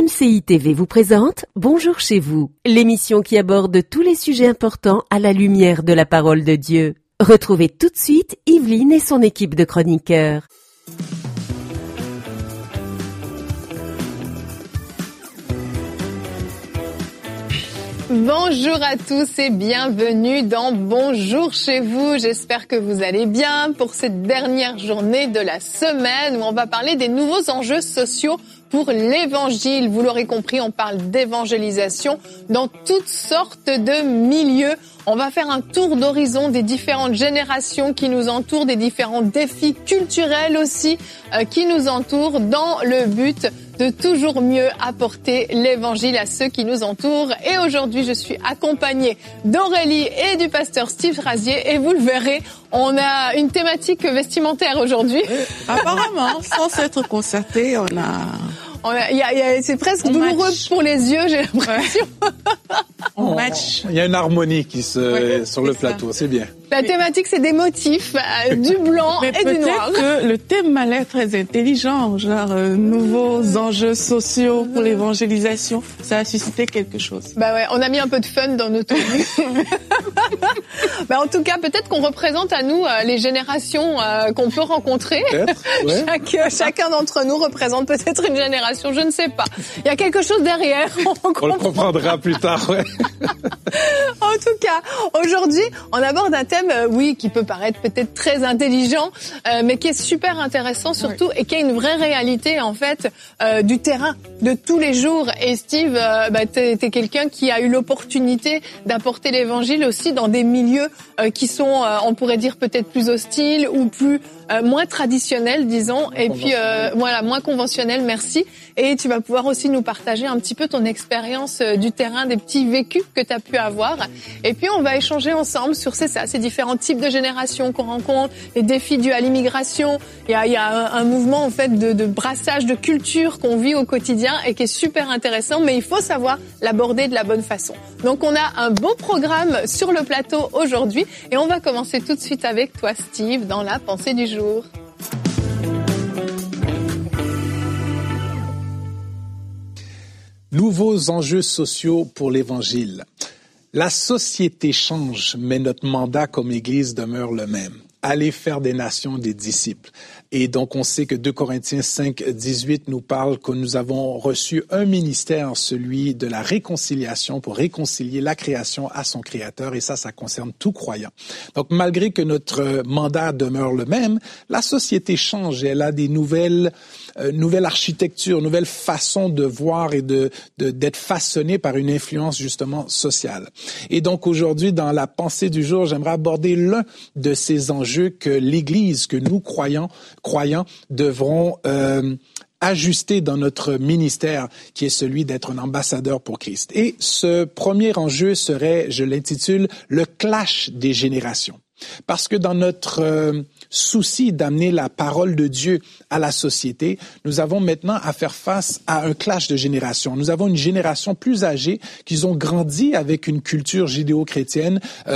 MCI TV vous présente Bonjour chez vous, l'émission qui aborde tous les sujets importants à la lumière de la parole de Dieu. Retrouvez tout de suite Yveline et son équipe de chroniqueurs. Bonjour à tous et bienvenue dans Bonjour chez vous. J'espère que vous allez bien pour cette dernière journée de la semaine où on va parler des nouveaux enjeux sociaux pour l'évangile. Vous l'aurez compris, on parle d'évangélisation dans toutes sortes de milieux. On va faire un tour d'horizon des différentes générations qui nous entourent, des différents défis culturels aussi qui nous entourent dans le but de toujours mieux apporter l'évangile à ceux qui nous entourent. Et aujourd'hui, je suis accompagnée d'Aurélie et du pasteur Steve Razier. Et vous le verrez, on a une thématique vestimentaire aujourd'hui. Apparemment, sans s'être concerté, c'est presque douloureux pour les yeux, j'ai l'impression. On match. Il y a une harmonie sur le plateau, c'est bien. La thématique, c'est des motifs, du blanc et du noir. Peut-être que le thème m'a l'air très intelligent, genre nouveaux enjeux sociaux pour l'évangélisation. Ça a suscité quelque chose. Bah ouais, on a mis un peu de fun dans nos tenues. En tout cas, peut-être qu'on représente à nous les générations qu'on peut rencontrer. Ouais. Chacun d'entre nous représente peut-être une génération, je ne sais pas. Il y a quelque chose derrière. On le comprendra plus tard, ouais. En tout cas, aujourd'hui, on aborde un thème, qui peut paraître peut-être très intelligent, mais qui est super intéressant surtout et qui a une vraie réalité en fait du terrain, de tous les jours. Et Steve, t'es quelqu'un qui a eu l'opportunité d'apporter l'évangile aussi dans des milieux qui sont, on pourrait dire peut-être plus hostiles ou plus moins traditionnels, disons, et puis moins conventionnels. Merci. Et tu vas pouvoir aussi nous partager un petit peu ton expérience du terrain, des petits vécus que tu as pu avoir. Et puis on va échanger ensemble sur ces différents types de générations qu'on rencontre, les défis dus à l'immigration. Il y a un mouvement en fait de brassage de culture qu'on vit au quotidien et qui est super intéressant, mais il faut savoir l'aborder de la bonne façon. Donc on a un beau programme sur le plateau aujourd'hui et on va commencer tout de suite avec toi Steve dans la pensée du jour. Nouveaux enjeux sociaux pour l'Évangile. La société change, mais notre mandat comme Église demeure le même. Aller faire des nations des disciples. Et donc, on sait que 2 Corinthiens 5, 18 nous parle que nous avons reçu un ministère, celui de la réconciliation, pour réconcilier la création à son Créateur. Et ça concerne tout croyant. Donc, malgré que notre mandat demeure le même, la société change et elle a des nouvelles architectures, nouvelles façons de voir et d'être façonnée par une influence justement sociale. Et donc, aujourd'hui, dans la pensée du jour, j'aimerais aborder l'un de ces enjeux que l'Église, que nous croyants devront ajuster dans notre ministère, qui est celui d'être un ambassadeur pour Christ. Et ce premier enjeu serait, je l'intitule, le clash des générations. Parce que dans notre souci d'amener la parole de Dieu à la société, nous avons maintenant à faire face à un clash de générations. Nous avons une génération plus âgée qui ont grandi avec une culture judéo-chrétienne,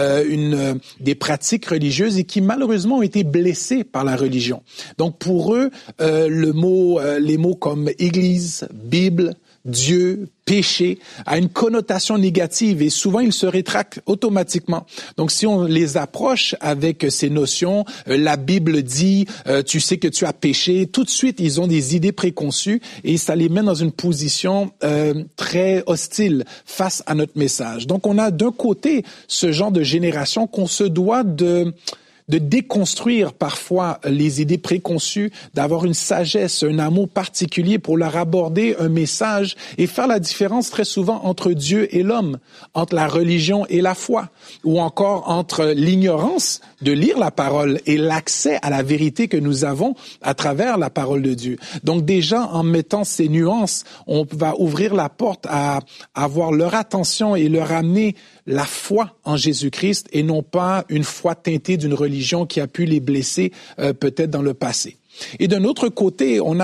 des pratiques religieuses et qui malheureusement ont été blessés par la religion. Donc pour eux, les mots comme Église, Bible, Dieu, péché a une connotation négative et souvent ils se rétractent automatiquement. Donc si on les approche avec ces notions, la Bible dit, tu sais que tu as péché, tout de suite ils ont des idées préconçues et ça les met dans une position très hostile face à notre message. Donc on a d'un côté ce genre de génération qu'on se doit de déconstruire parfois les idées préconçues, d'avoir une sagesse, un amour particulier pour leur aborder un message et faire la différence très souvent entre Dieu et l'homme, entre la religion et la foi, ou encore entre l'ignorance de lire la parole et l'accès à la vérité que nous avons à travers la parole de Dieu. Donc déjà, en mettant ces nuances, on va ouvrir la porte à avoir leur attention et leur amener la foi en Jésus-Christ et non pas une foi teintée d'une religion qui a pu les blesser peut-être dans le passé. Et d'un autre côté, on a cette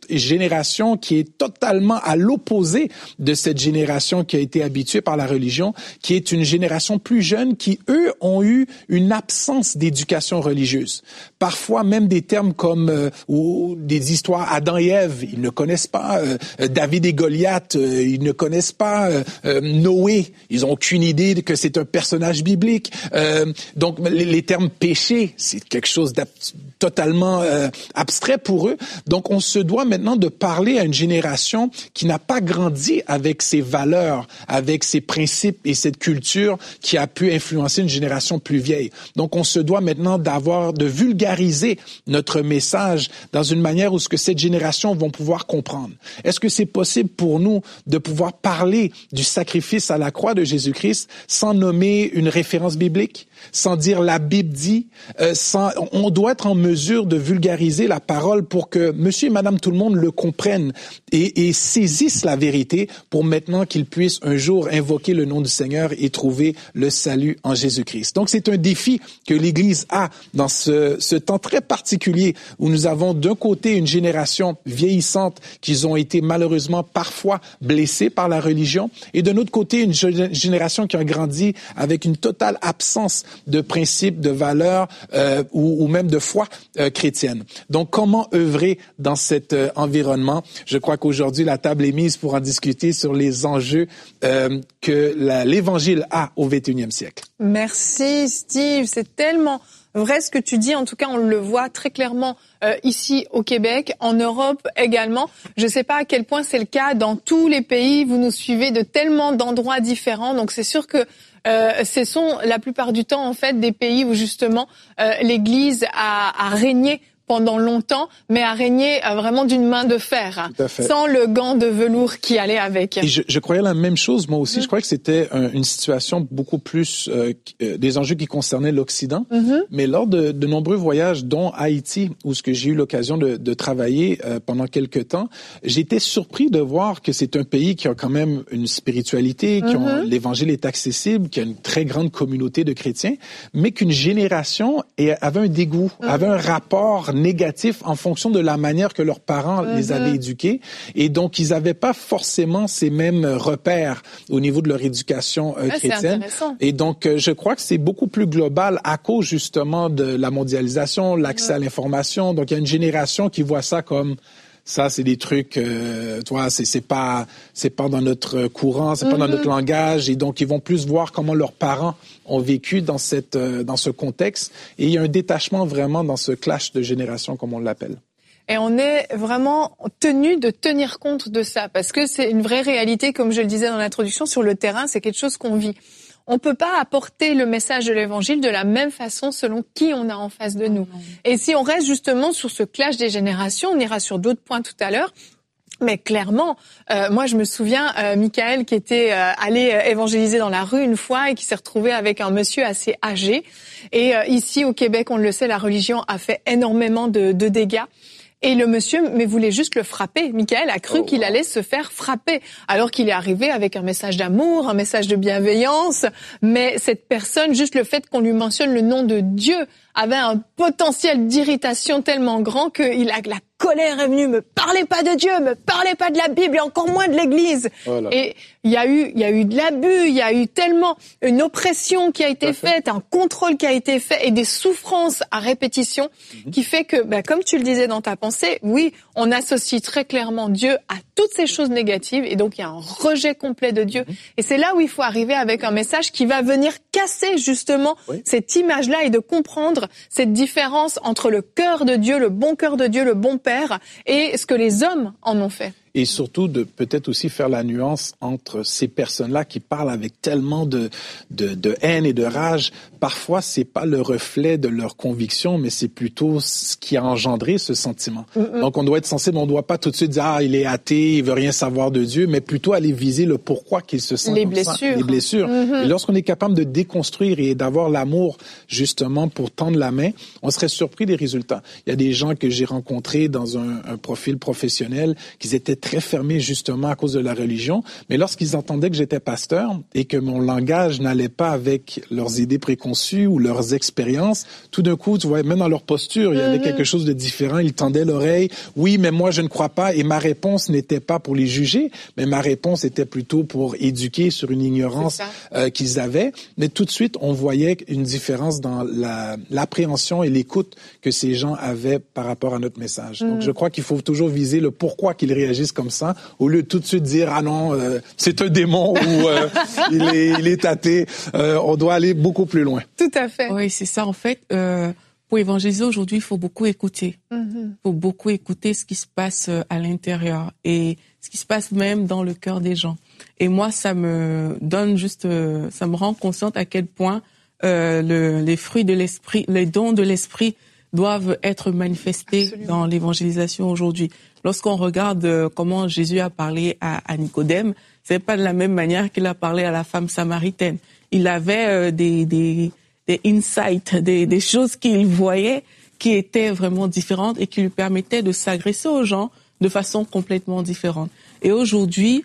génération qui est totalement à l'opposé de cette génération qui a été habituée par la religion, qui est une génération plus jeune qui, eux, ont eu une absence d'éducation religieuse. Parfois, même des termes comme ou des histoires Adam et Ève, ils ne connaissent pas. David et Goliath, ils ne connaissent pas. Noé, ils n'ont aucune idée que c'est un personnage biblique. Donc, les termes péché, c'est quelque chose de totalement abstrait pour eux. Donc, on se doit maintenant de parler à une génération qui n'a pas grandi avec ces valeurs, avec ces principes et cette culture qui a pu influencer une génération plus vieille. Donc, on se doit maintenant de vulgariser notre message dans une manière où ce que cette génération vont pouvoir comprendre. Est-ce que c'est possible pour nous de pouvoir parler du sacrifice à la croix de Jésus-Christ sans nommer une référence biblique, sans dire la Bible dit, on doit être en mesure de vulgariser la parole pour que monsieur et madame tout le monde le comprennent et saisissent la vérité pour maintenant qu'ils puissent un jour invoquer le nom du Seigneur et trouver le salut en Jésus-Christ. Donc c'est un défi que l'Église a dans ce temps très particulier où nous avons d'un côté une génération vieillissante qui ont été malheureusement parfois blessés par la religion et d'un autre côté une génération qui a grandi avec une totale absence de principes, de valeurs ou même de foi chrétienne. Donc, comment œuvrer dans cet environnement? Je crois qu'aujourd'hui, la table est mise pour en discuter sur les enjeux que l'Évangile a au 21e siècle. Merci Steve, c'est tellement vrai ce que tu dis. En tout cas, on le voit très clairement ici au Québec, en Europe également. Je ne sais pas à quel point c'est le cas dans tous les pays. Vous nous suivez de tellement d'endroits différents. Donc, c'est sûr que ce sont la plupart du temps en fait des pays où justement l'Église a régné pendant longtemps, mais a régné vraiment d'une main de fer, sans le gant de velours qui allait avec. Et je croyais la même chose, moi aussi. Je croyais que c'était une situation beaucoup plus des enjeux qui concernaient l'Occident. Mais lors de nombreux voyages, dont Haïti, où ce que j'ai eu l'occasion de travailler pendant quelques temps, j'étais surpris de voir que c'est un pays qui a quand même une spiritualité, l'Évangile est accessible, qui a une très grande communauté de chrétiens, mais qu'une génération avait un dégoût, avait un rapport négatif en fonction de la manière que leurs parents les avaient éduqués. Et donc, ils n'avaient pas forcément ces mêmes repères au niveau de leur éducation chrétienne. Et donc, je crois que c'est beaucoup plus global à cause justement de la mondialisation, l'accès à l'information. Donc, il y a une génération qui voit ça comme... Ça, c'est des trucs, tu vois, c'est pas dans notre courant, c'est pas dans notre langage, et donc ils vont plus voir comment leurs parents ont vécu dans ce contexte, et il y a un détachement vraiment dans ce clash de génération, comme on l'appelle. Et on est vraiment tenu de tenir compte de ça, parce que c'est une vraie réalité, comme je le disais dans l'introduction, sur le terrain, c'est quelque chose qu'on vit. On peut pas apporter le message de l'Évangile de la même façon selon qui on a en face de nous. Et si on reste justement sur ce clash des générations, on ira sur d'autres points tout à l'heure. Mais clairement, moi je me souviens, Michael qui était allé évangéliser dans la rue une fois et qui s'est retrouvé avec un monsieur assez âgé. Et ici au Québec, on le sait, la religion a fait énormément de dégâts. Et le monsieur voulait juste le frapper. Michael a cru qu'il allait se faire frapper, alors qu'il est arrivé avec un message d'amour, un message de bienveillance. Mais cette personne, juste le fait qu'on lui mentionne le nom de Dieu, avait un potentiel d'irritation tellement grand que la colère est venue. Me parlez pas de Dieu, me parlez pas de la Bible et encore moins de l'Église. Voilà. Et il y a eu de l'abus, il y a eu tellement une oppression qui a été faite, un contrôle qui a été fait et des souffrances à répétition qui fait que, comme tu le disais dans ta pensée, oui, on associe très clairement Dieu à toutes ces choses négatives et donc il y a un rejet complet de Dieu. Et c'est là où il faut arriver avec un message qui va venir casser justement cette image-là et de comprendre cette différence entre le cœur de Dieu, le bon cœur de Dieu, le bon Père et ce que les hommes en ont fait. Et surtout de peut-être aussi faire la nuance entre ces personnes-là qui parlent avec tellement de haine et de rage. Parfois, c'est pas le reflet de leur conviction, mais c'est plutôt ce qui a engendré ce sentiment. Donc, on doit être sensible. On doit pas tout de suite dire il est athée, il veut rien savoir de Dieu, mais plutôt aller viser le pourquoi qu'il se sent comme ça. Les blessures. Et lorsqu'on est capable de déconstruire et d'avoir l'amour justement pour tendre la main, on serait surpris des résultats. Il y a des gens que j'ai rencontrés dans un profil professionnel qui étaient très fermés justement à cause de la religion. Mais lorsqu'ils entendaient que j'étais pasteur et que mon langage n'allait pas avec leurs idées préconçues ou leurs expériences, tout d'un coup, tu vois, même dans leur posture, il y avait quelque chose de différent. Ils tendaient l'oreille. Oui, mais moi, je ne crois pas. Et ma réponse n'était pas pour les juger, mais ma réponse était plutôt pour éduquer sur une ignorance qu'ils avaient. Mais tout de suite, on voyait une différence dans l'appréhension et l'écoute que ces gens avaient par rapport à notre message. Donc, je crois qu'il faut toujours viser le pourquoi qu'ils réagissent comme ça, au lieu de tout de suite dire « Ah non, c'est un démon » ou il est athée. On doit aller beaucoup plus loin. Tout à fait. Oui, c'est ça. En fait, pour évangéliser aujourd'hui, il faut beaucoup écouter. Il faut beaucoup écouter ce qui se passe à l'intérieur et ce qui se passe même dans le cœur des gens. Et moi, ça me donne juste, ça me rend consciente à quel point les fruits de l'esprit, les dons de l'esprit doivent être manifestés Absolument. Dans l'évangélisation aujourd'hui. Lorsqu'on regarde comment Jésus a parlé à Nicodème, c'est pas de la même manière qu'il a parlé à la femme samaritaine. Il avait des insights, des choses qu'il voyait qui étaient vraiment différentes et qui lui permettaient de s'agresser aux gens de façon complètement différente. Et aujourd'hui,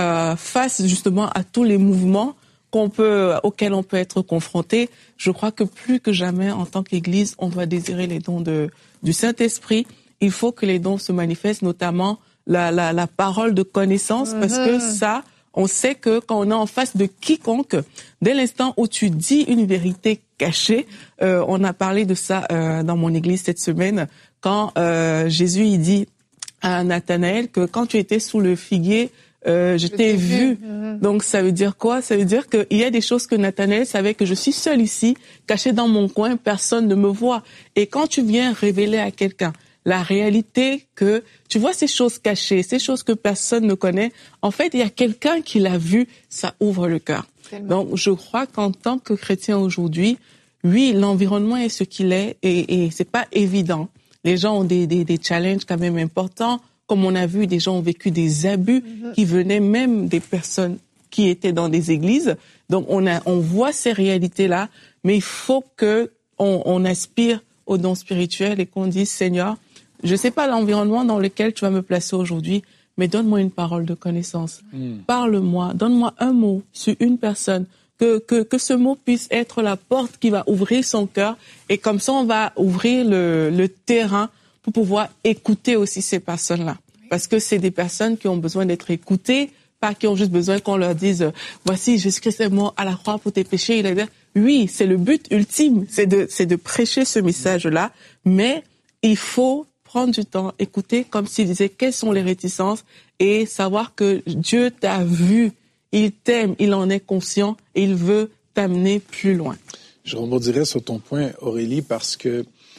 face justement à tous les mouvements auxquels on peut être confronté, je crois que plus que jamais, en tant qu'Église, on doit désirer les dons du Saint-Esprit. Il faut que les dons se manifestent, notamment la parole de connaissance, parce que ça, on sait que quand on est en face de quiconque, dès l'instant où tu dis une vérité cachée, on a parlé de ça dans mon église cette semaine, quand Jésus il dit à Nathanaël que quand tu étais sous le figuier, je t'ai vu. Donc ça veut dire quoi? Ça veut dire qu'il y a des choses que Nathanaël savait, que je suis seul ici, caché dans mon coin, personne ne me voit. Et quand tu viens révéler à quelqu'un la réalité que tu vois ces choses cachées, ces choses que personne ne connaît, en fait, il y a quelqu'un qui l'a vu, ça ouvre le cœur. Donc, je crois qu'en tant que chrétien aujourd'hui, oui, l'environnement est ce qu'il est et c'est pas évident. Les gens ont des challenges quand même importants. Comme on a vu, des gens ont vécu des abus qui venaient même des personnes qui étaient dans des églises. Donc, on voit ces réalités-là, mais il faut que on aspire aux dons spirituels et qu'on dise, Seigneur, je sais pas l'environnement dans lequel tu vas me placer aujourd'hui, mais donne-moi une parole de connaissance. Parle-moi, donne-moi un mot sur une personne, que ce mot puisse être la porte qui va ouvrir son cœur, et comme ça on va ouvrir le terrain pour pouvoir écouter aussi ces personnes-là. Parce que c'est des personnes qui ont besoin d'être écoutées, pas qui ont juste besoin qu'on leur dise voici Jésus-Christ est mort à la croix pour tes péchés. Oui, c'est le but ultime, c'est de prêcher ce message-là, mais il faut prendre du temps, écouter comme s'il disait quelles sont les réticences et savoir que Dieu t'a vu, il t'aime, il en est conscient et il veut t'amener plus loin. Je rebondirais sur ton point, Aurélie, parce que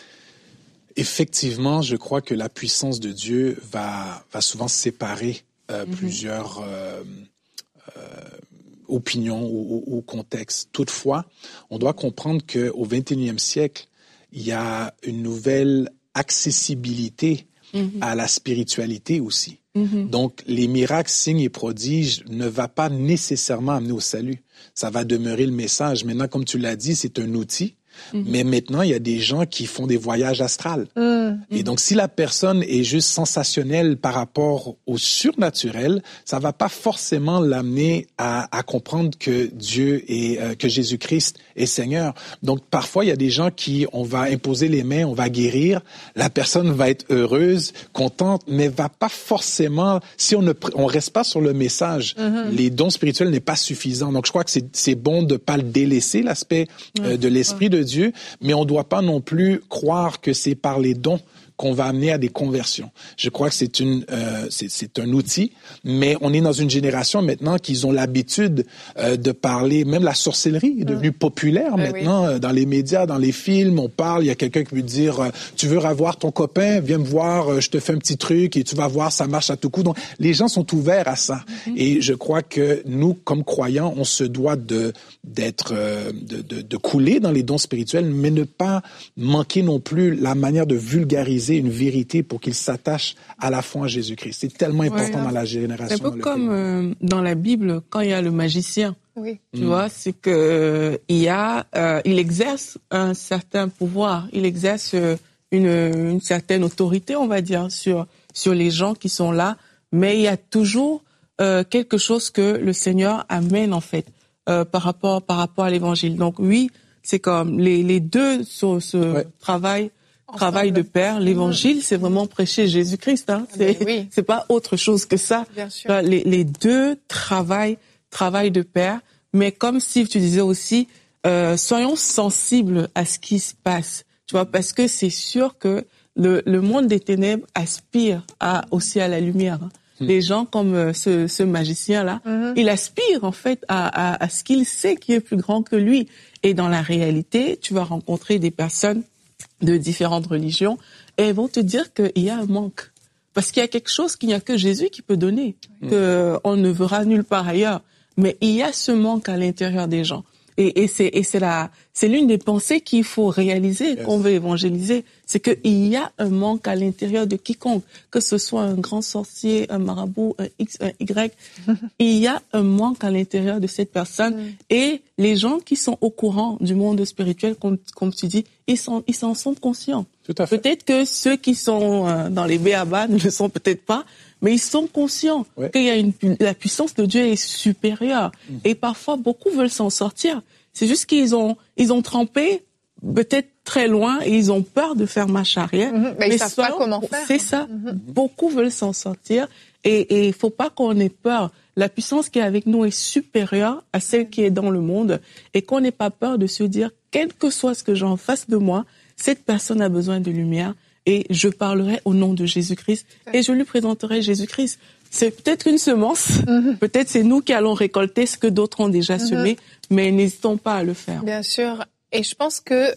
effectivement, je crois que la puissance de Dieu va souvent séparer plusieurs opinions ou contextes. Toutefois, on doit comprendre qu'au XXIe siècle, il y a une nouvelle accessibilité à la spiritualité aussi. Donc, les miracles, signes et prodiges ne va pas nécessairement amener au salut. Ça va demeurer le message. Maintenant, comme tu l'as dit, c'est un outil. Mais maintenant, il y a des gens qui font des voyages astrales. Et donc, si la personne est juste sensationnelle par rapport au surnaturel, ça va pas forcément l'amener à comprendre que Dieu est, que Jésus-Christ est Seigneur. Donc, parfois, il y a des gens on va imposer les mains, on va guérir, la personne va être heureuse, contente, mais va pas forcément, si on reste pas sur le message, les dons spirituels n'est pas suffisant. Donc, je crois que c'est bon de pas le délaisser, l'aspect de l'esprit de Dieu, mais on ne doit pas non plus croire que c'est par les dons qu'on va amener à des conversions. Je crois que c'est un outil, mais on est dans une génération maintenant qu'ils ont l'habitude de parler, même la sorcellerie est devenue populaire maintenant dans les médias, dans les films, on parle, il y a quelqu'un qui peut dire tu veux revoir ton copain, viens me voir, je te fais un petit truc et tu vas voir, ça marche à tout coup. Donc les gens sont ouverts à ça. Et je crois que nous, comme croyants, on se doit de couler dans les dons spirituels, mais ne pas manquer non plus la manière de vulgariser une vérité pour qu'il s'attache à la foi en Jésus-Christ. C'est tellement important dans la génération. C'est un peu comme dans la Bible, quand il y a le magicien. Tu vois, c'est que il exerce un certain pouvoir, il exerce une certaine autorité, on va dire, sur les gens qui sont là, mais il y a toujours quelque chose que le Seigneur amène en fait par rapport à l'évangile. Donc oui, c'est comme les deux travail de pair. L'évangile, c'est vraiment prêcher Jésus-Christ. Hein. C'est pas autre chose que ça. Bien sûr. Les deux travaillent de pair. Mais comme Steve, tu disais aussi, soyons sensibles à ce qui se passe. Tu vois, parce que c'est sûr que le monde des ténèbres aspire aussi à la lumière. Hein. Les gens comme ce magicien-là, il aspire en fait à ce qu'il sait qui est plus grand que lui. Et dans la réalité, tu vas rencontrer des personnes de différentes religions et elles vont te dire qu'il y a un manque. Parce qu'il y a quelque chose qu'il n'y a que Jésus qui peut donner, qu'on ne verra nulle part ailleurs. Mais il y a ce manque à l'intérieur des gens. Et c'est l'une des pensées qu'il faut réaliser qu'on veut évangéliser. C'est qu'il y a un manque à l'intérieur de quiconque, que ce soit un grand sorcier, un marabout, un X, un Y. Il y a un manque à l'intérieur de cette personne. Et les gens qui sont au courant du monde spirituel, comme tu dis, ils s'en sont conscients. Tout à fait. Peut-être que ceux qui sont dans les béabas ne le sont peut-être pas, mais ils sont conscients qu'il y a la puissance de Dieu est supérieure. Et parfois, beaucoup veulent s'en sortir. C'est juste qu'ils ont trempé peut-être très loin et ils ont peur de faire marche arrière. Mais ils savent pas comment faire. C'est ça. Beaucoup veulent s'en sortir et il faut pas qu'on ait peur. La puissance qui est avec nous est supérieure à celle qui est dans le monde et qu'on n'ait pas peur de se dire, quel que soit ce que j'ai en face de moi, cette personne a besoin de lumière. Et je parlerai au nom de Jésus-Christ et je lui présenterai Jésus-Christ. C'est peut-être une semence, peut-être c'est nous qui allons récolter ce que d'autres ont déjà semé, mais n'hésitons pas à le faire. Bien sûr. Et je pense que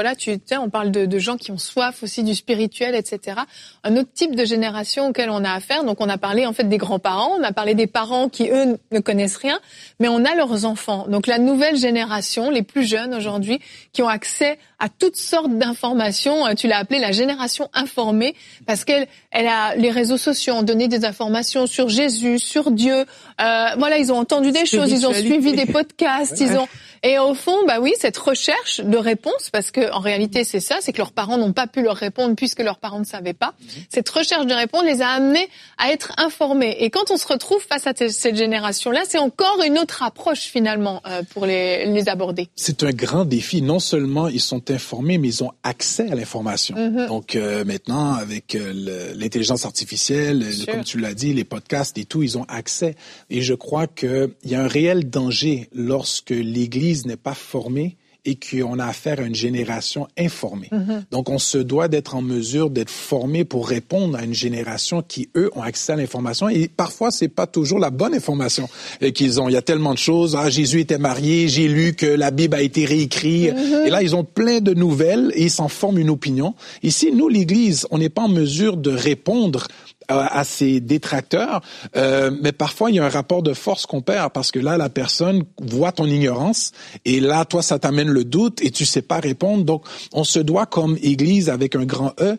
on parle de gens qui ont soif aussi du spirituel, etc. Un autre type de génération auquel on a affaire. Donc on a parlé en fait des grands-parents, on a parlé des parents qui eux ne connaissent rien, mais on a leurs enfants. Donc la nouvelle génération, les plus jeunes aujourd'hui, qui ont accès à toutes sortes d'informations. Tu l'as appelé la génération informée parce qu'elle a les réseaux sociaux ont donné des informations sur Jésus, sur Dieu. Ils ont entendu des choses, ils ont suivi des podcasts, Et au fond, cette recherche de réponse, parce que en réalité c'est ça, c'est que leurs parents n'ont pas pu leur répondre puisque leurs parents ne savaient pas. Cette recherche de réponse les a amenés à être informés. Et quand on se retrouve face à cette génération-là, c'est encore une autre approche finalement pour les aborder. C'est un grand défi. Non seulement ils sont informés, mais ils ont accès à l'information. Donc maintenant, avec l'intelligence artificielle, comme tu l'as dit, les podcasts et tout, ils ont accès. Et je crois qu'il y a un réel danger lorsque l'Église n'est pas formée et qu'on a affaire à une génération informée. Donc, on se doit d'être en mesure d'être formé pour répondre à une génération qui, eux, ont accès à l'information. Et parfois, c'est pas toujours la bonne information qu'ils ont. Il y a tellement de choses. Jésus était marié, j'ai lu que la Bible a été réécrite. Et là, ils ont plein de nouvelles et ils s'en forment une opinion. Ici, nous, l'Église, on n'est pas en mesure de répondre à ses détracteurs, mais parfois il y a un rapport de force qu'on perd parce que là la personne voit ton ignorance et là toi ça t'amène le doute et tu sais pas répondre. Donc on se doit comme Église avec un grand E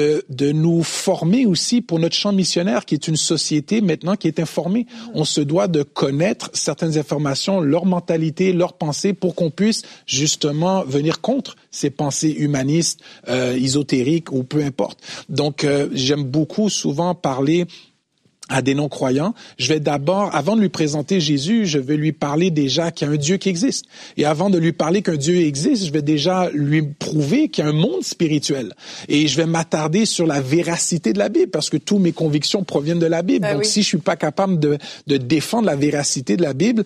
de nous former aussi pour notre champ missionnaire qui est une société maintenant qui est informée. On se doit de connaître certaines informations, leur mentalité, leurs pensées pour qu'on puisse justement venir contre ces pensées humanistes, ésotériques ou peu importe. Donc j'aime beaucoup souvent parler à des non-croyants, je vais d'abord, avant de lui présenter Jésus, je vais lui parler déjà qu'il y a un Dieu qui existe. Et avant de lui parler qu'un Dieu existe, je vais déjà lui prouver qu'il y a un monde spirituel. Et je vais m'attarder sur la véracité de la Bible, parce que toutes mes convictions proviennent de la Bible. Donc, si je suis pas capable de défendre la véracité de la Bible,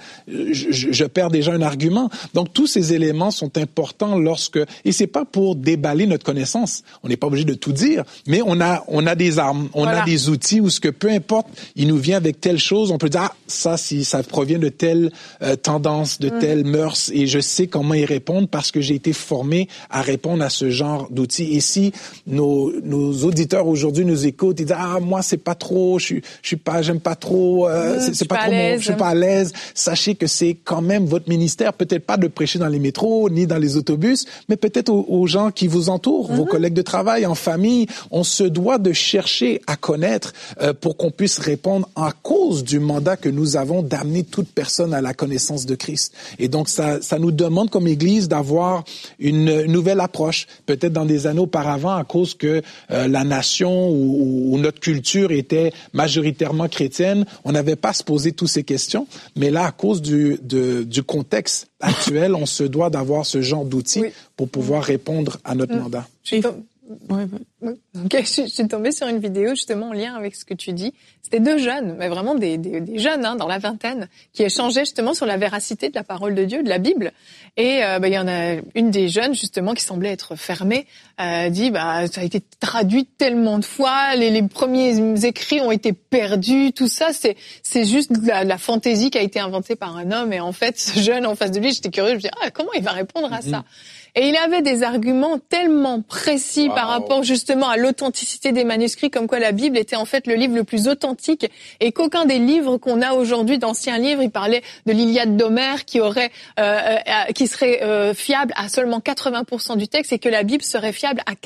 je perds déjà un argument. Donc, tous ces éléments sont importants et c'est pas pour déballer notre connaissance. On n'est pas obligé de tout dire, mais on a des armes, on a des outils où ce que peu importe il nous vient avec telle chose, on peut dire ça provient de telle tendance, de telle mœurs, et je sais comment y répondre parce que j'ai été formé à répondre à ce genre d'outils. Et si nos auditeurs aujourd'hui nous écoutent et disent moi c'est pas trop, j'aime pas trop, c'est pas trop je suis pas à l'aise, sachez que c'est quand même votre ministère, peut-être pas de prêcher dans les métros ni dans les autobus, mais peut-être aux gens qui vous entourent, vos collègues de travail, en famille. On se doit de chercher à connaître pour qu'on puisse répondre à cause du mandat que nous avons d'amener toute personne à la connaissance de Christ. Et donc, ça nous demande comme Église d'avoir une nouvelle approche. Peut-être dans des années auparavant, à cause que la nation ou notre culture était majoritairement chrétienne, on n'avait pas à se poser toutes ces questions. Mais là, à cause du contexte actuel, on se doit d'avoir ce genre d'outils pour pouvoir répondre à notre mandat. Okay, je suis tombée sur une vidéo justement en lien avec ce que tu dis. C'était deux jeunes, mais vraiment des jeunes dans la vingtaine, qui échangeaient justement sur la véracité de la parole de Dieu, de la Bible. Et il y en a une des jeunes justement qui semblait être fermée, dit ça a été traduit tellement de fois, les premiers écrits ont été perdus, tout ça c'est juste la fantaisie qui a été inventée par un homme. Et en fait, ce jeune en face de lui, j'étais curieuse, je me dis comment il va répondre à ça. Et il avait des arguments tellement précis par rapport justement à l'authenticité des manuscrits, comme quoi la Bible était en fait le livre le plus authentique et qu'aucun des livres qu'on a aujourd'hui, d'anciens livres, il parlait de l'Iliade d'Homère qui serait fiable à seulement 80% du texte et que la Bible serait fiable à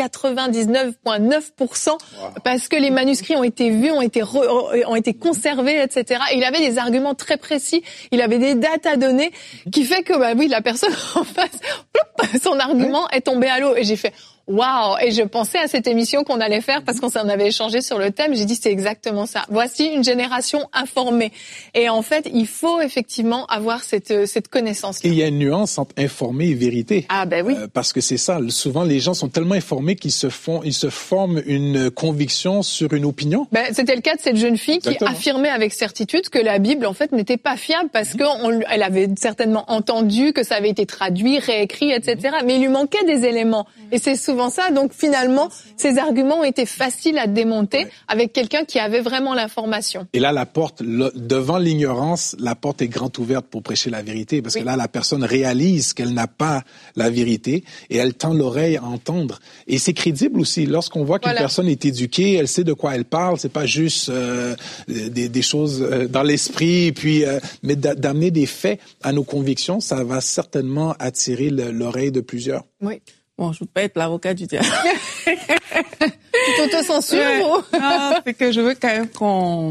99,9% parce que les manuscrits ont été vus, ont été conservés, etc. Et il avait des arguments très précis, il avait des dates à donner qui fait que la personne en face, son argument est tombé à l'eau. Et j'ai fait waouh! Et je pensais à cette émission qu'on allait faire parce qu'on s'en avait échangé sur le thème. J'ai dit c'est exactement ça. Voici une génération informée. Et en fait, il faut effectivement avoir cette connaissance. Et il y a une nuance entre informé et vérité. Ah ben oui. Parce que c'est ça. Souvent, les gens sont tellement informés qu'ils se forment une conviction sur une opinion. C'était le cas de cette jeune fille qui affirmait avec certitude que la Bible en fait n'était pas fiable parce qu'elle avait certainement entendu que ça avait été traduit, réécrit, etc. Mais il lui manquait des éléments. Et c'est souvent ça. Donc finalement, ces arguments ont été faciles à démonter avec quelqu'un qui avait vraiment l'information. Et là, devant l'ignorance, la porte est grande ouverte pour prêcher la vérité. Parce que là, la personne réalise qu'elle n'a pas la vérité et elle tend l'oreille à entendre. Et c'est crédible aussi. Lorsqu'on voit qu'une personne est éduquée, elle sait de quoi elle parle. C'est pas juste des choses dans l'esprit, mais d'amener des faits à nos convictions, ça va certainement attirer l'oreille de plusieurs. Oui. Bon, je veux pas être l'avocat du diable. Tu t'auto-censures ou? Non, c'est que je veux quand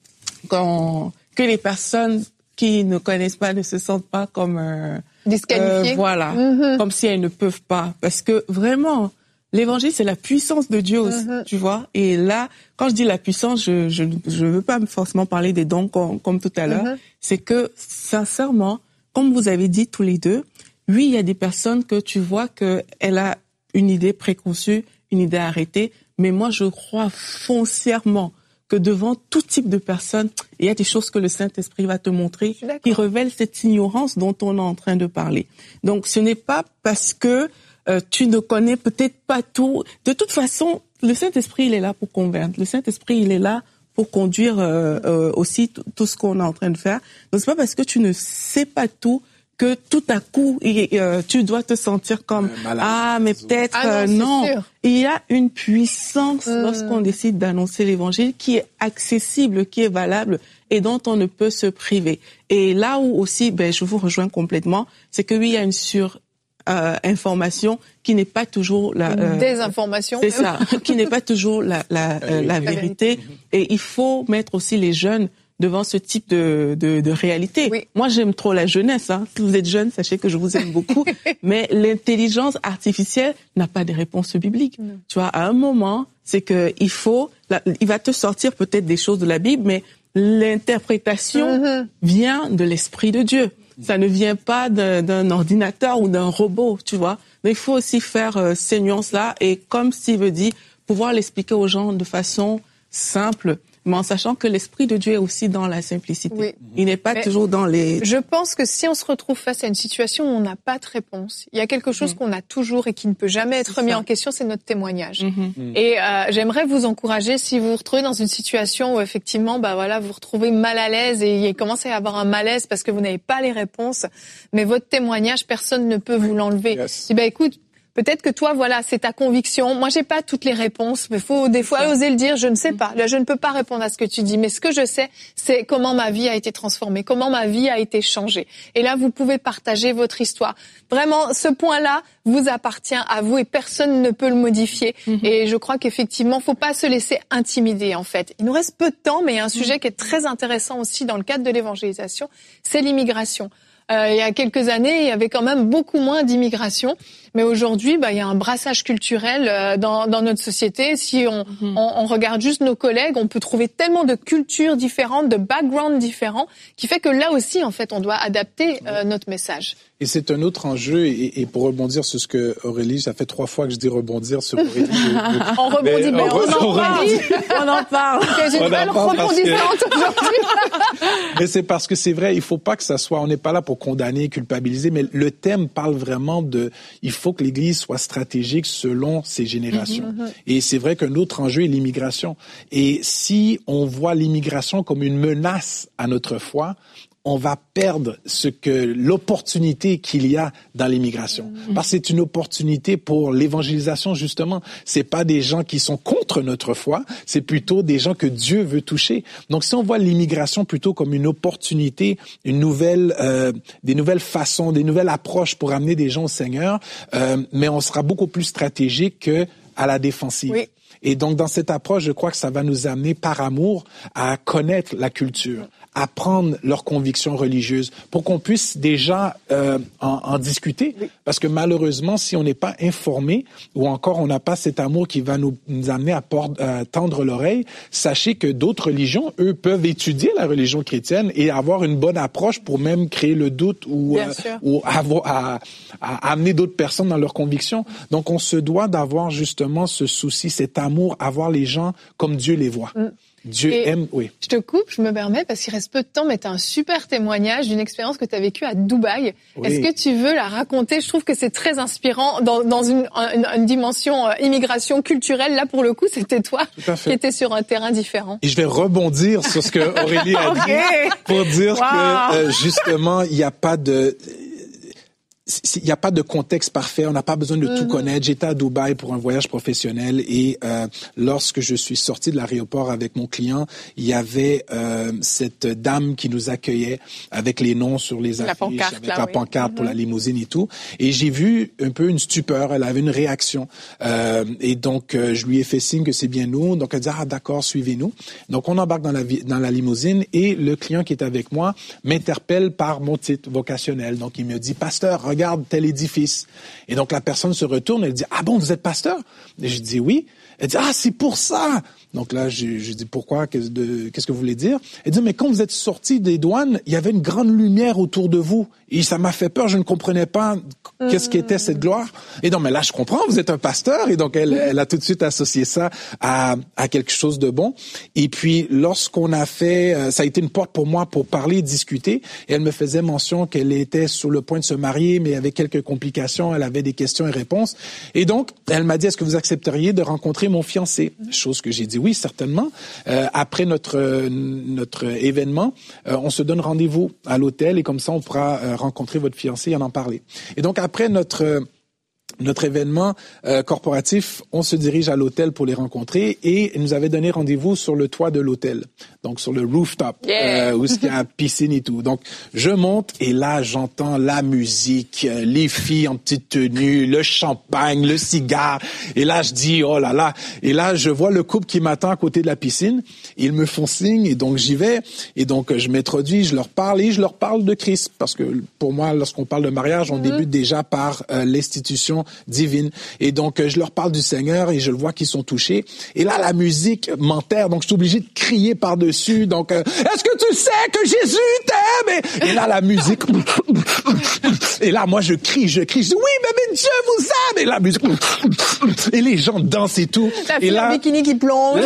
même que les personnes qui ne connaissent pas ne se sentent pas comme disqualifiées. Comme si elles ne peuvent pas. Parce que vraiment, l'évangile, c'est la puissance de Dieu aussi, tu vois. Et là, quand je dis la puissance, je veux pas forcément parler des dons comme tout à l'heure. C'est que, sincèrement, comme vous avez dit tous les deux, oui, il y a des personnes que tu vois qu'elle a une idée préconçue, une idée arrêtée, mais moi, je crois foncièrement que devant tout type de personnes, il y a des choses que le Saint-Esprit va te montrer qui révèlent cette ignorance dont on est en train de parler. Donc, ce n'est pas parce que tu ne connais peut-être pas tout. De toute façon, le Saint-Esprit, il est là pour convaincre. Le Saint-Esprit, il est là pour conduire aussi tout ce qu'on est en train de faire. Donc, c'est pas parce que tu ne sais pas tout que tout à coup, tu dois te sentir comme mais peut-être non. Sûr. Il y a une puissance lorsqu'on décide d'annoncer l'évangile qui est accessible, qui est valable et dont on ne peut se priver. Et là où aussi, je vous rejoins complètement, c'est que oui, il y a une information qui n'est pas toujours la désinformation. C'est ça, qui n'est pas toujours la vérité. Et il faut mettre aussi les jeunes devant ce type de réalité. Oui. Moi, j'aime trop la jeunesse. Si vous êtes jeune, sachez que je vous aime beaucoup. Mais l'intelligence artificielle n'a pas de réponse biblique. Non. Tu vois, à un moment, c'est que il va te sortir peut-être des choses de la Bible, mais l'interprétation vient de l'Esprit de Dieu. Ça ne vient pas d'un ordinateur ou d'un robot, tu vois. Mais il faut aussi faire ces nuances-là et, comme Steve dit, pouvoir l'expliquer aux gens de façon simple, mais en sachant que l'Esprit de Dieu est aussi dans la simplicité. Oui. Il n'est pas toujours dans les... Je pense que si on se retrouve face à une situation où on n'a pas de réponse, il y a quelque chose qu'on a toujours et qui ne peut jamais être mis en question, c'est notre témoignage. Et j'aimerais vous encourager, si vous vous retrouvez dans une situation où effectivement, vous vous retrouvez mal à l'aise et il commence à y avoir un malaise parce que vous n'avez pas les réponses, mais votre témoignage, personne ne peut vous l'enlever. Écoute, Peut-être que toi, voilà, c'est ta conviction. Moi, j'ai pas toutes les réponses, mais faut des fois oser le dire. Je ne sais pas. Là, je ne peux pas répondre à ce que tu dis, mais ce que je sais, c'est comment ma vie a été transformée, comment ma vie a été changée. Et là, vous pouvez partager votre histoire. Vraiment, ce point-là vous appartient à vous et personne ne peut le modifier. Et je crois qu'effectivement, faut pas se laisser intimider, en fait. Il nous reste peu de temps, mais il y a un sujet qui est très intéressant aussi dans le cadre de l'évangélisation, c'est l'immigration. Il y a quelques années, il y avait quand même beaucoup moins d'immigration. Mais aujourd'hui, il y a un brassage culturel dans notre société. Si on regarde juste nos collègues, on peut trouver tellement de cultures différentes, de backgrounds différents, qui fait que là aussi, en fait, on doit adapter notre message. Et c'est un autre enjeu, et pour rebondir sur ce que Aurélie, ça fait 3 fois que je dis rebondir sur Aurélie. On rebondit, mais on en parle. J'ai une belle rebondissante aujourd'hui. Mais c'est parce que c'est vrai, il faut pas que ça soit, on n'est pas là pour condamner, culpabiliser, mais le thème parle vraiment il faut que l'Église soit stratégique selon ses générations. Et c'est vrai qu'un autre enjeu est l'immigration. Et si on voit l'immigration comme une menace à notre foi, on va perdre l'opportunité qu'il y a dans l'immigration. Parce que c'est une opportunité pour l'évangélisation, justement. C'est pas des gens qui sont contre notre foi, c'est plutôt des gens que Dieu veut toucher. Donc, si on voit l'immigration plutôt comme une opportunité, des nouvelles façons, des nouvelles approches pour amener des gens au Seigneur, mais on sera beaucoup plus stratégique que à la défensive. Oui. Et donc, dans cette approche, je crois que ça va nous amener par amour à connaître la culture, à prendre leurs convictions religieuses pour qu'on puisse déjà en discuter. Oui. Parce que malheureusement, si on n'est pas informé ou encore on n'a pas cet amour qui va nous amener à tendre l'oreille, sachez que d'autres religions, eux, peuvent étudier la religion chrétienne et avoir une bonne approche pour même créer le doute ou à amener d'autres personnes dans leurs convictions. Donc, on se doit d'avoir justement ce souci, cet amour, à voir les gens comme Dieu les voit. Dieu aime, oui. Je te coupe, je me permets, parce qu'il reste peu de temps, mais tu as un super témoignage d'une expérience que tu as vécue à Dubaï. Oui. Est-ce que tu veux la raconter? Je trouve que c'est très inspirant dans une dimension immigration culturelle. Là, pour le coup, c'était toi qui étais sur un terrain différent. Et je vais rebondir sur ce que Aurélie a dit pour dire que, justement, il n'y a pas de contexte parfait, on n'a pas besoin de tout connaître. J'étais à Dubaï pour un voyage professionnel et lorsque je suis sorti de l'aéroport avec mon client, il y avait cette dame qui nous accueillait avec les noms sur les affiches, avec la pancarte pour la limousine et tout. Et j'ai vu un peu une stupeur, elle avait une réaction. Et donc, je lui ai fait signe que c'est bien nous. Donc, elle dit « Ah, d'accord, suivez-nous ». Donc, on embarque dans la limousine et le client qui est avec moi m'interpelle par mon titre vocationnel. Donc, il me dit « Pasteur, regarde tel édifice ». Et donc, la personne se retourne, elle dit « Ah bon, vous êtes pasteur ?» Et je dis « Oui ». Elle dit « Ah, c'est pour ça ». Donc là, je dis « Pourquoi? Qu'est-ce que vous voulez dire ?» Elle dit « Mais quand vous êtes sorti des douanes, il y avait une grande lumière autour de vous. Et ça m'a fait peur, je ne comprenais pas qu'est-ce qu'était cette gloire. » Et donc, mais là, je comprends, vous êtes un pasteur. Et donc, elle a tout de suite associé ça à quelque chose de bon. Et puis, lorsqu'on a fait, ça a été une porte pour moi pour parler, discuter. Et elle me faisait mention qu'elle était sur le point de se marier, mais avec quelques complications, elle avait des questions et réponses. Et donc, elle m'a dit, est-ce que vous accepteriez de rencontrer mon fiancé? Chose que j'ai dit oui, certainement. Après notre événement, on se donne rendez-vous à l'hôtel et comme ça, on pourra rencontrer votre fiancé et en parler. Et donc, après notre événement corporatif, on se dirige à l'hôtel pour les rencontrer et ils nous avaient donné rendez-vous sur le toit de l'hôtel, donc sur le rooftop, où il y a piscine et tout. Donc, je monte et là, j'entends la musique, les filles en petite tenue, le champagne, le cigare. Et là, je dis, oh là là. Et là, je vois le couple qui m'attend à côté de la piscine. Ils me font signe et donc j'y vais. Et donc, je m'introduis, je leur parle et je leur parle de Christ. Parce que pour moi, lorsqu'on parle de mariage, on débute déjà par l'institution divine. Et donc, je leur parle du Seigneur et je le vois qu'ils sont touchés. Et là, la musique m'enterre. Donc, je suis obligé de crier par-dessus. Donc, est-ce que tu sais que Jésus t'aime? Et là, la musique. Et là, moi, je crie. Je dis, oui, mais Dieu vous aime. Et la musique. Et les gens dansent et tout. La fille en bikini qui plonge.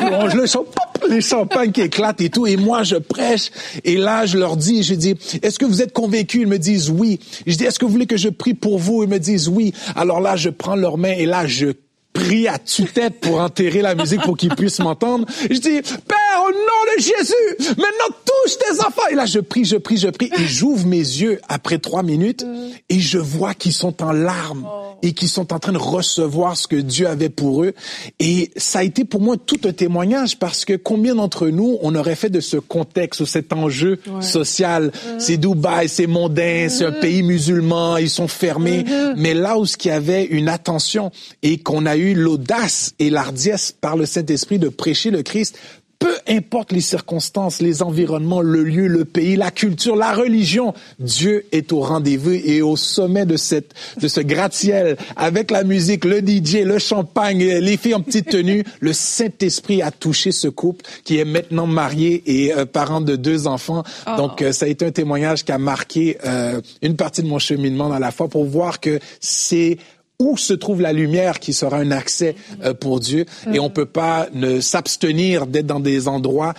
Les champagnes qui éclatent et tout. Et moi, je prêche. Et là, je leur dis, est-ce que vous êtes convaincus? Ils me disent oui. Je dis, est-ce que vous voulez que je prie pour vous? Ils me disent oui. Alors là, je prends leurs mains et là, je prie à tue-tête pour enterrer la musique pour qu'ils puissent m'entendre. Je dis, Père, Père, au nom de Jésus, maintenant touche tes enfants. Et là, je prie, et j'ouvre mes yeux après 3 minutes et je vois qu'ils sont en larmes et qu'ils sont en train de recevoir ce que Dieu avait pour eux. Et ça a été pour moi tout un témoignage parce que combien d'entre nous, on aurait fait de ce contexte ou cet enjeu social, c'est Dubaï, c'est mondain, c'est un pays musulman, ils sont fermés, mais là où il y avait une attention et qu'on a eu l'audace et l'ardiesse par le Saint-Esprit de prêcher le Christ, peu importe les circonstances, les environnements, le lieu, le pays, la culture, la religion, Dieu est au rendez-vous et au sommet de ce gratte-ciel, avec la musique, le DJ, le champagne, les filles en petite tenue. Le Saint-Esprit a touché ce couple qui est maintenant marié et parent de 2 enfants. Donc, ça a été un témoignage qui a marqué une partie de mon cheminement dans la foi pour voir que c'est où se trouve la lumière qui sera un accès pour Dieu. Et on peut pas ne s'abstenir d'être dans des endroits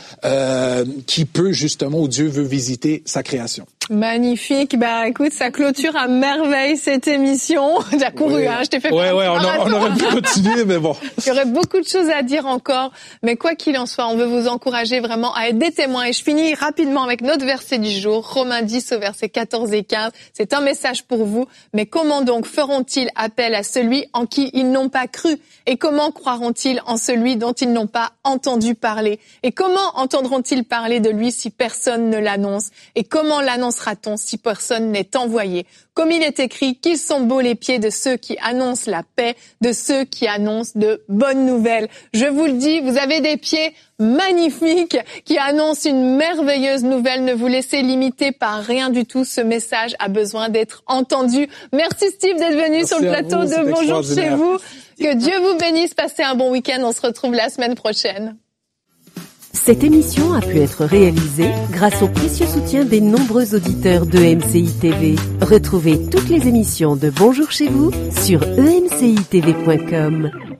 qui peut justement, où Dieu veut visiter sa création. Magnifique. Bah, écoute, ça clôture à merveille cette émission. J'ai couru, hein. Je t'ai fait on aurait pu continuer, mais bon. Il y aurait beaucoup de choses à dire encore. Mais quoi qu'il en soit, on veut vous encourager vraiment à être des témoins. Et je finis rapidement avec notre verset du jour, Romains 10 au verset 14 et 15. C'est un message pour vous. Mais comment donc feront-ils appel à celui en qui ils n'ont pas cru? Et comment croiront-ils en celui dont ils n'ont pas entendu parler? Et comment entendront-ils parler de lui si personne ne l'annonce? Et comment l'annoncera-t-on si personne n'est envoyé? Comme il est écrit, qu'ils sont beaux les pieds de ceux qui annoncent la paix, de ceux qui annoncent de bonnes nouvelles. Je vous le dis, vous avez des pieds magnifiques qui annoncent une merveilleuse nouvelle. Ne vous laissez limiter par rien du tout. Ce message a besoin d'être entendu. Merci Steve d'être venu sur le plateau de Bonjour chez vous. Que Dieu vous bénisse. Passez un bon week-end. On se retrouve la semaine prochaine. Cette émission a pu être réalisée grâce au précieux soutien des nombreux auditeurs de MCI TV. Retrouvez toutes les émissions de Bonjour chez vous sur emcitv.com.